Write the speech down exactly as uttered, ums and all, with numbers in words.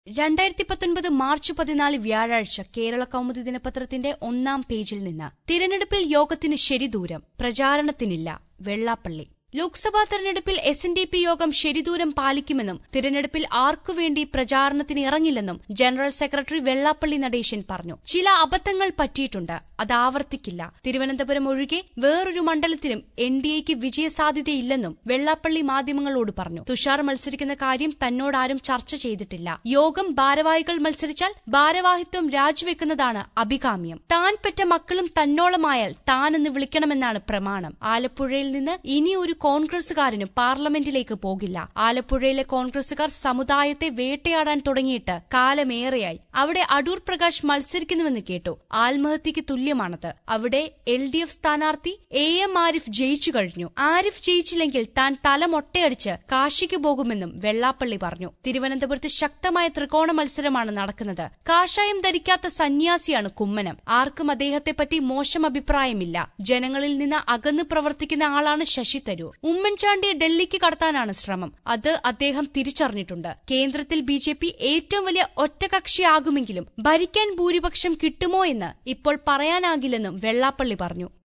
രണ്ടായിരത്തി പത്തൊൻപത് മാർച്ച് പതിനാല് വ്യാഴാഴ്ച കേരള കൗമുദി ദിനപത്രത്തിന്റെ ഒന്നാം പേജിൽ നിന്ന് തിരഞ്ഞെടുപ്പിൽ യോഗത്തിന് ശരിദൂരം, പ്രചാരണത്തിനില്ല വെള്ളാപ്പള്ളി. ലോക്സഭാ തെരഞ്ഞെടുപ്പിൽ എസ് എൻ ഡി പി യോഗം ശരിദൂരം പാലിക്കുമെന്നും തിരഞ്ഞെടുപ്പിൽ ആർക്കുവേണ്ടി പ്രചാരണത്തിന് ഇറങ്ങില്ലെന്നും ജനറൽ സെക്രട്ടറി വെള്ളാപ്പള്ളി നടേശൻ പറഞ്ഞു. ചില അബദ്ധങ്ങൾ പറ്റിയിട്ടുണ്ട്, അത് ആവർത്തിക്കില്ല. തിരുവനന്തപുരം ഒഴികെ വേറൊരു മണ്ഡലത്തിലും എൻ ഡി എക്ക് വിജയസാധ്യതയില്ലെന്നും വെള്ളാപ്പള്ളി മാധ്യമങ്ങളോട് പറഞ്ഞു. തുഷാർ മത്സരിക്കുന്ന കാര്യം തന്നോടാരും ചർച്ച ചെയ്തിട്ടില്ല. യോഗം ഭാരവാഹികൾ മത്സരിച്ചാൽ ഭാരവാഹിത്വം രാജിവെക്കുന്നതാണ് അഭികാമ്യം. താൻ പെറ്റ മക്കളും തന്നോളമായാൽ താനെന്ന് വിളിക്കണമെന്നാണ് പ്രമാണം. ആലപ്പുഴയിൽ നിന്ന് ഇനി ഒരു കോൺഗ്രസുകാരനും പാർലമെന്റിലേക്ക് പോകില്ല. ആലപ്പുഴയിലെ കോൺഗ്രസുകാർ സമുദായത്തെ വേട്ടയാടാൻ തുടങ്ങിയിട്ട് കാലമേറെയായി. അവിടെ അടൂർ പ്രകാശ് മത്സരിക്കുന്നുവെന്ന് കേട്ടു. ആത്മഹത്യക്ക് തുല്യമാണത്. അവിടെ എൽ ഡി എഫ് സ്ഥാനാർത്ഥി എ എം ആരിഫ് ജയിച്ചു കഴിഞ്ഞു. ആരിഫ് ജയിച്ചില്ലെങ്കിൽ താൻ തല മൊട്ടയടിച്ച് കാശിക്ക് പോകുമെന്നും വെള്ളാപ്പള്ളി പറഞ്ഞു. തിരുവനന്തപുരത്ത് ശക്തമായ ത്രികോണ മത്സരമാണ് നടക്കുന്നത്. കാഷായം ധരിക്കാത്ത സന്യാസിയാണ് കുമ്മനം. ആർക്കും അദ്ദേഹത്തെപ്പറ്റി മോശം അഭിപ്രായമില്ല. ജനങ്ങളിൽ നിന്ന് അകന്നു പ്രവർത്തിക്കുന്ന ആളാണ് ശശി തരൂർ. ഉമ്മൻചാണ്ടിയെ ഡൽഹിക്ക് കടത്താനാണ് ശ്രമം. അത് അദ്ദേഹം തിരിച്ചറിഞ്ഞിട്ടുണ്ട്. കേന്ദ്രത്തിൽ ബി ജെ പി ഏറ്റവും വലിയ ഒറ്റകക്ഷിയാകുമെങ്കിലും ഭരിക്കാൻ ഭൂരിപക്ഷം കിട്ടുമോ എന്ന് ഇപ്പോൾ പറയാനാകില്ലെന്നും വെള്ളാപ്പള്ളി പറഞ്ഞു.